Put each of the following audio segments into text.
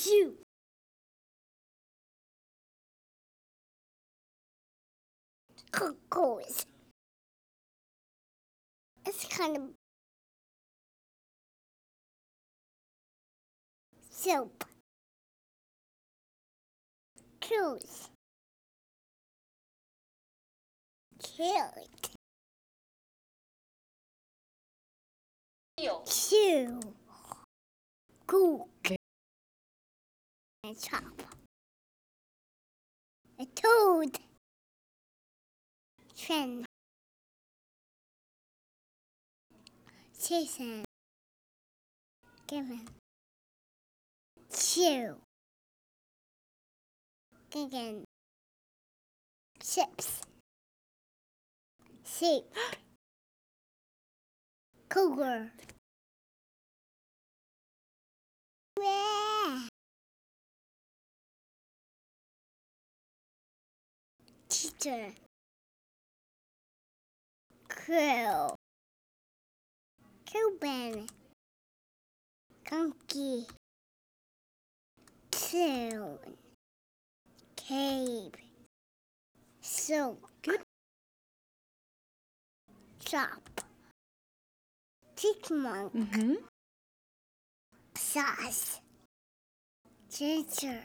Shoot. Cockles. It's kind of soup. Choose. Carrot. Chew. Cook. And chop. A toad. Trend. Jason. Given. Chew. Gigan. Chips. Sheep. Cougar. Yeah. Teacher. Crow. Cuban. Conky. Tune. Cave. Soak. Good. Chop. Chipmunk. Mm-hmm. Sauce. Ginger.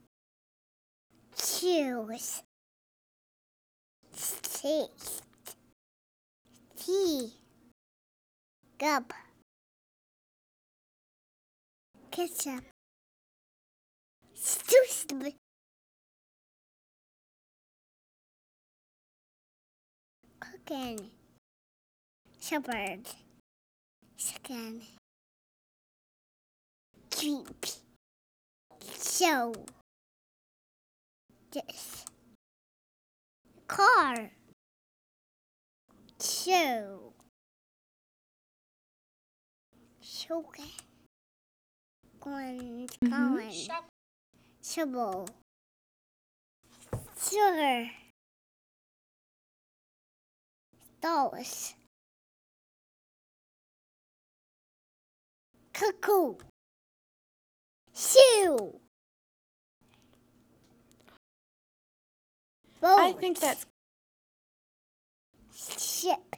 Choose. Taste. Tea. Cup. Ketchup. Stew. Cooking. Shepherd. Chicken. Creep. Show. This. Car. Show. Shogun. Going. Shovel. Sugar. Dolls. Cuckoo. Shoe. Boat. I think that's Ship.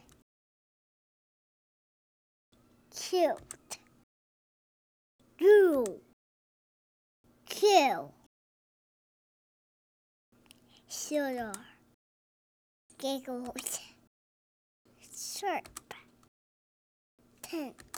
Cute. Glue. Kill. Sugar. Giggles. Sharp. Tent.